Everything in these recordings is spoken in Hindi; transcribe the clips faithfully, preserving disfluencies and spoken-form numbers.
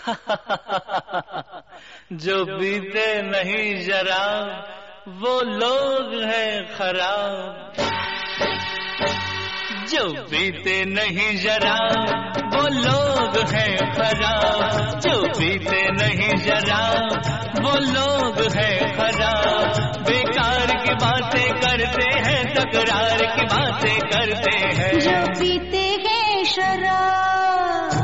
जो पीते नहीं जरा वो लोग हैं खराब, जो पीते नहीं जरा वो लोग हैं खराब, जो पीते नहीं जरा वो लोग हैं खराब। बेकार की बातें करते हैं, तकरार की बातें करते हैं। जो पीते हैं शराब,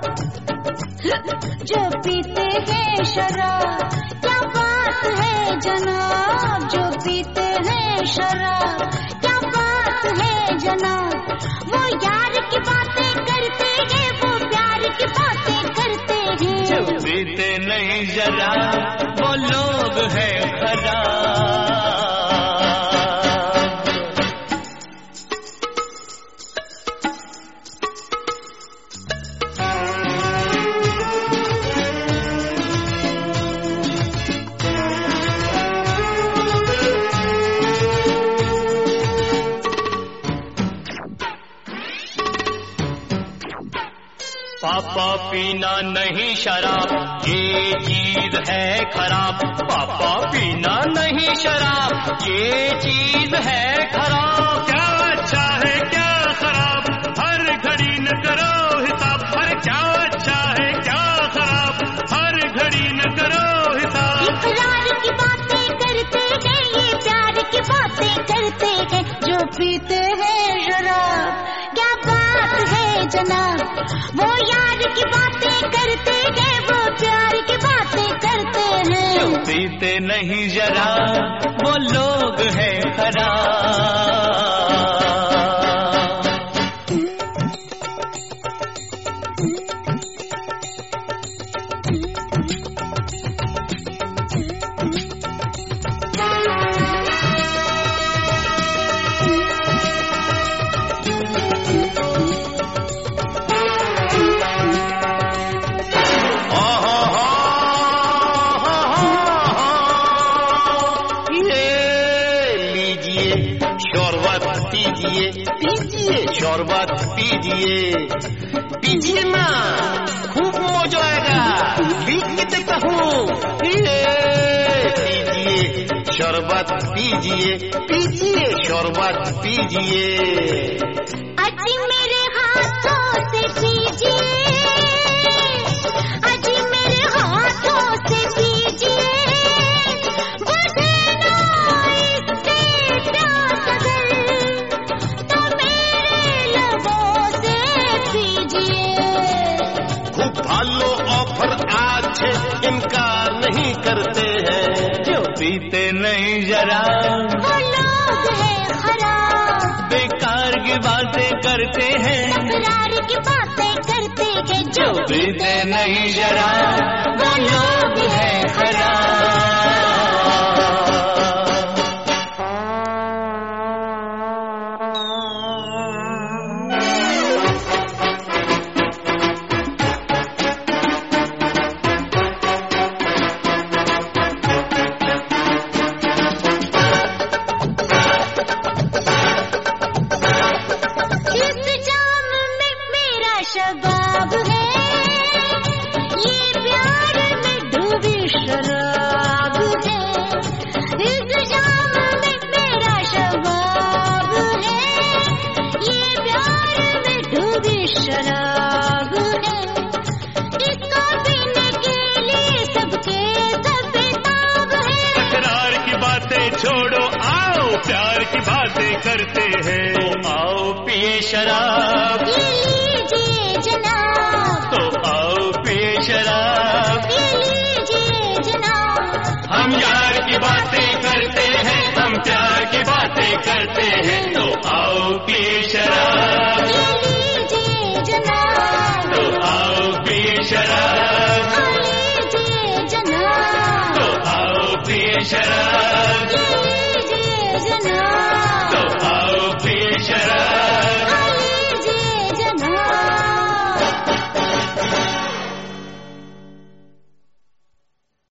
जो पीते हैं शराब, क्या बात है जनाब। जो पीते हैं शराब, क्या बात है जनाब। वो यार की बातें करते हैं, वो प्यार की बातें करते हैं। जो पीते नहीं जरा वो लोग हैं खराब। पापा पीना नहीं शराब, ये चीज है खराब। पापा पीना नहीं शराब, ये चीज है खराब। क्या अच्छा है क्या खराब, हर घड़ी न करो हिसाब। हर क्या अच्छा है क्या खराब, हर घड़ी न करो हिसाब। इकरार की बातें करते हैं, ये प्यार की बातें करते हैं। जो पीते हैं शराब, क्या बात है जनाब। वो यार की बातें करते हैं, वो प्यार की बातें करते हैं। जो पीते नहीं जरा वो लोग हैं खराब। पीजिए शरबत पीजिए, पीजिए ना खूब मजा आएगा। लिख के देता हूँ, पीजिए शरबत पीजिए, पीजिए शरबत पीजिए। अजी मेरे हाथों से पीजिए, अजी मेरे हाथों से पीजिए। भालो ऑफर आज इनकार नहीं करते हैं। जो पीते नहीं जरा वो लोग हैं खराब, बेकार की बातें करते हैं, तकरार की बातें करते हैं। जो पीते नहीं जरा वो लोग हैं खराब। शबाब है ये प्यार में डूबी शराब है। इस जाम में मेरा शबाब है, ये प्यार में डूबी शराब है। इसको पीने के लिए सबके सब बेताब है। तकरार की बातें छोड़ो, आओ प्यार की बातें करते हैं। आओ पिए शराब,